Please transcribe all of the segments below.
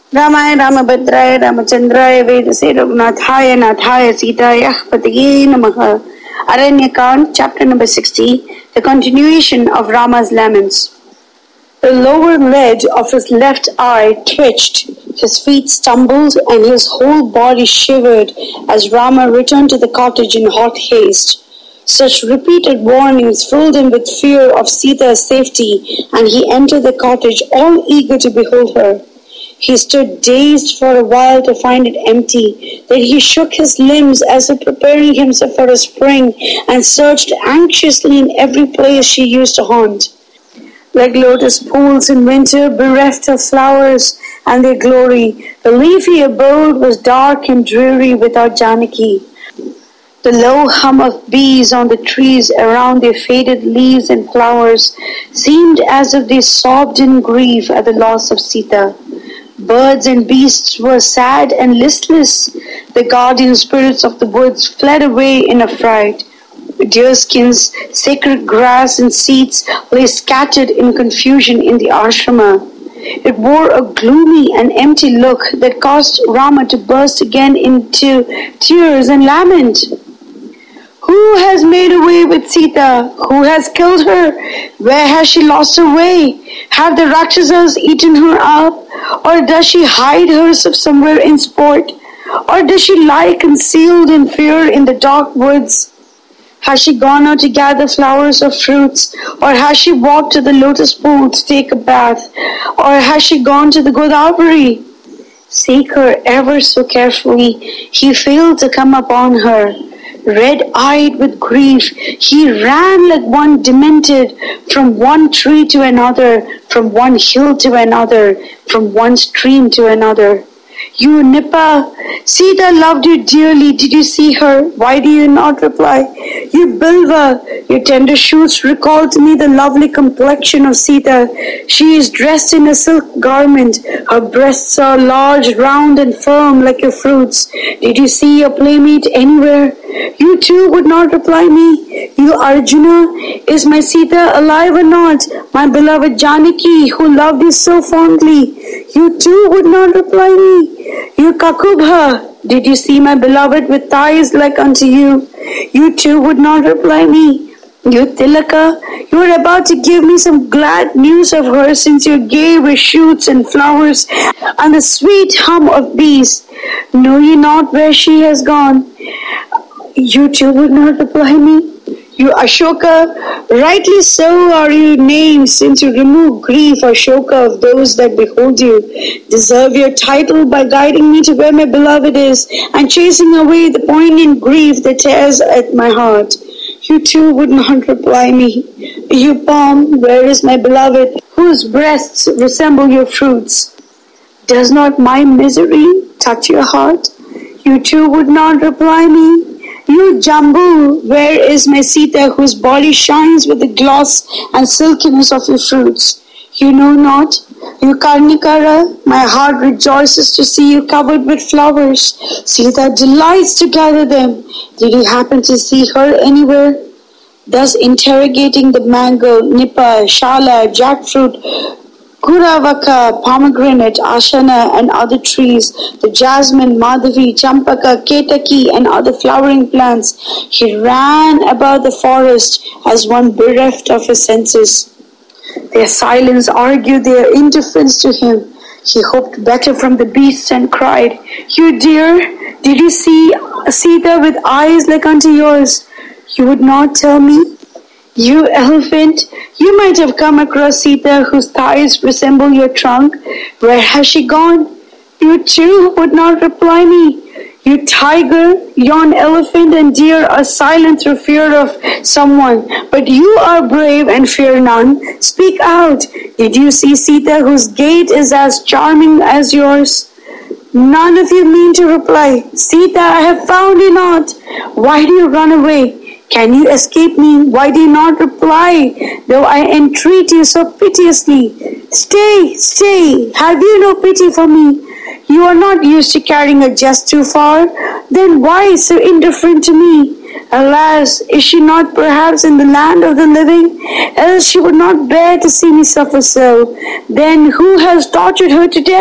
रामाय रामभद्राय रामचंद्राय वेदसे रघुनाथाय नाथाय सीताय पतये नमः. Aranyakand, chapter number 60, the continuation of Rama's laments. The lower lid of his left eye twitched, his feet stumbled, and his whole body shivered as Rama returned to the cottage in hot haste. Such repeated warnings filled him with fear of Sita's safety, and he entered the cottage all eager to behold her. He stood dazed for a while to find it empty. Then he shook his limbs as if preparing himself for a spring, and searched anxiously in every place she used to haunt. Like lotus pools in winter, bereft of flowers and their glory, the leafy abode was dark and dreary without Janaki. The low hum of bees on the trees around their faded leaves and flowers seemed as if they sobbed in grief at the loss of Sita. Birds and beasts were sad and listless. The guardian spirits of the woods fled away in affright. Deerskins, sacred grass and seeds lay scattered in confusion in the ashrama. It wore a gloomy and empty look that caused Rama to burst again into tears and lament. Who has made away with Sita? Who has killed her? Where has she lost her way? Have the Rakshasas eaten her up? Or does she hide herself somewhere in sport? Or does she lie concealed in fear in the dark woods? Has she gone out to gather flowers or fruits? Or has she walked to the lotus pool to take a bath? Or has she gone to the Godavari? Seek her ever so carefully, he failed to come upon her. Red-eyed with grief, he ran like one demented from one tree to another, from one hill to another, from one stream to another. You Nipa, Sita loved you dearly. Did you see her? Why do you not reply? You Bilva, your tender shoots recall to me the lovely complexion of Sita. She is dressed in a silk garment. Her breasts are large, round and firm like your fruits. Did you see your playmate anywhere? You too would not reply me. You Arjuna, is my Sita alive or not? My beloved Janaki, who loved you so fondly. You too would not reply me. You Kakubha, did you see my beloved with thighs like unto you? You too would not reply me. You Tilaka, you are about to give me some glad news of her, since you gave her shoots and flowers and the sweet hum of bees. Know ye not where she has gone? You too would not reply me. You Ashoka, rightly so are you named, since you remove grief or shoka of those that behold you. Deserve your title by guiding me to where my beloved is, and chasing away the poignant grief that tears at my heart. You too would not reply me. You palm, where is my beloved, whose breasts resemble your fruits? Does not my misery touch your heart? You too would not reply me. You Jambu, where is my Sita, whose body shines with the gloss and silkiness of your fruits? You know not. You Karnikara, my heart rejoices to see you covered with flowers. Sita delights to gather them. Did you happen to see her anywhere? Thus interrogating the mango, nipa, shala, jackfruit, Kuravaka, pomegranate, ashana and other trees, the jasmine, madhavi, champaka, ketaki and other flowering plants, he ran about the forest as one bereft of his senses. Their silence argued their indifference to him. He hoped better from the beasts and cried, You dear, did you see Sita with eyes like unto yours? You would not tell me? You elephant, you might have come across Sita, whose thighs resemble your trunk. Where has she gone? You too would not reply me. You tiger, yon elephant and deer are silent through fear of someone, but you are brave and fear none. Speak out. Did you see Sita, whose gait is as charming as yours? None of you mean to reply. Sita, I have found you not. Why do you run away? Can you escape me? Why do you not reply, though I entreat you so piteously? Stay, stay, have you no pity for me? You are not used to carrying a jest too far. Then why so indifferent to me? Alas, is she not perhaps in the land of the living? Else she would not bear to see me suffer so. Then who has tortured her to death?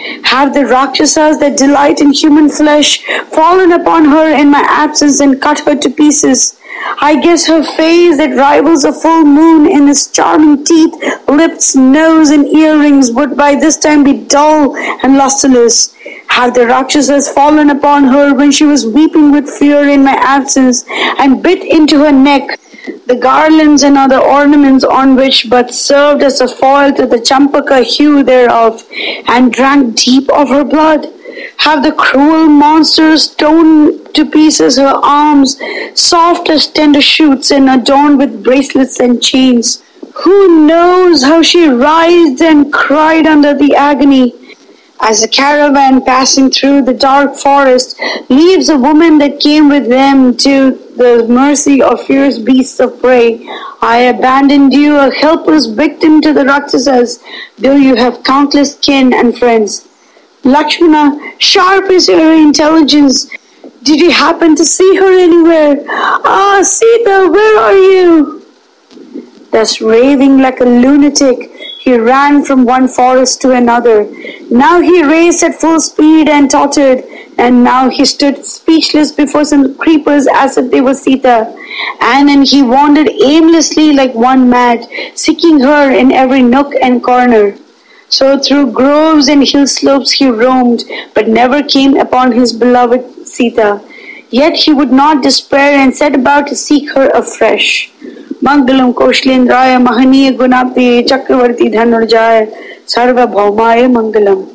Have the Rakshasas that delight in human flesh fallen upon her in my absence and cut her to pieces? I guess her face that rivals a full moon in its charming teeth, lips, nose, and earrings would by this time be dull and lustreless. Had the Rakshasas fallen upon her when she was weeping with fear in my absence and bit into her neck the garlands and other ornaments on which but served as a foil to the champaka hue thereof, and drank deep of her blood? Have the cruel monsters torn to pieces her arms, soft as tender shoots and adorned with bracelets and chains? Who knows how she writhed and cried under the agony? As a caravan passing through the dark forest leaves a woman that came with them to the mercy of fierce beasts of prey, I abandoned you a helpless victim to the Rakshasas, though you have countless kin and friends. Lakshmana, sharp is your intelligence. Did you happen to see her anywhere? Ah, Sita, where are you? Thus raving like a lunatic, he ran from one forest to another. Now he raced at full speed and tottered, and now he stood speechless before some creepers as if they were Sita. And then he wandered aimlessly like one mad, seeking her in every nook and corner. So through groves and hill slopes he roamed, but never came upon his beloved Sita. Yet he would not despair and set about to seek her afresh. Mangalam Koshlendraya Mahaniya Gunapti Chakravarti Dhanurjaya Sarva Bhaumaye Mangalam.